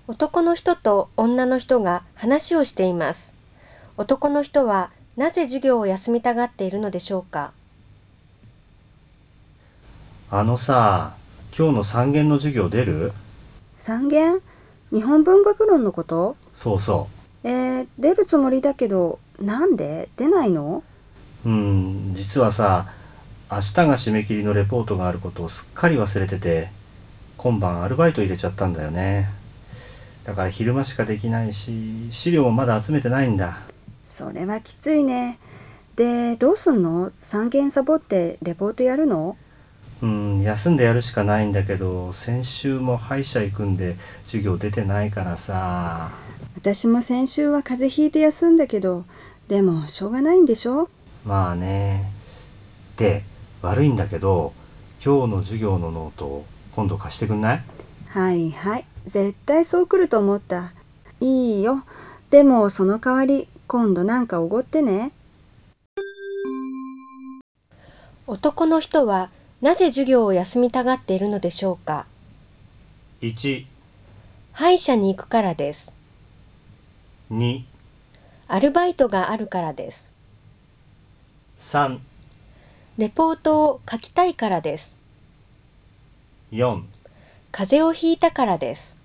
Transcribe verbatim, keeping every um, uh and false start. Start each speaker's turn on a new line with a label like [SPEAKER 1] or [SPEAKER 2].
[SPEAKER 1] 男の人と女の人が話をしています。男の人はなぜ授業を休みたがっているのでしょうか。
[SPEAKER 2] あのさ、今日の三限の授業出る？
[SPEAKER 3] 三限？日本文学論のこと？
[SPEAKER 2] そうそ
[SPEAKER 3] えー、出るつもりだけど、なんで出ないの？
[SPEAKER 2] う。うん、実はさ、明日が締め切りのレポートがあることをすっかり忘れてて、今晩アルバイト入れちゃったんだよね。だから昼間しかできないし、資料もまだ集めてないんだ。
[SPEAKER 3] それはきついね。で、どうすんの？三限サボってレポートやるの？
[SPEAKER 2] うん、休んでやるしかないんだけど、先週も歯医者行くんで授業出てないからさ。
[SPEAKER 3] 私も先週は風邪ひいて休んだけど、でもしょうがないんでしょ？
[SPEAKER 2] まあね。で、悪いんだけど、今日の授業のノートを今度貸してくんない？
[SPEAKER 3] はいはい、絶対そう来ると思った。いいよ。でもその代わり今度なんかおごってね。
[SPEAKER 1] 男の人はなぜ授業を休みたがっているのでしょうか。
[SPEAKER 2] いち、
[SPEAKER 1] 歯医者に行くからです。
[SPEAKER 2] に、
[SPEAKER 1] アルバイトがあるからです。
[SPEAKER 2] さん、
[SPEAKER 1] レポートを書きたいからです。
[SPEAKER 2] よん。
[SPEAKER 1] 風邪をひいたからです。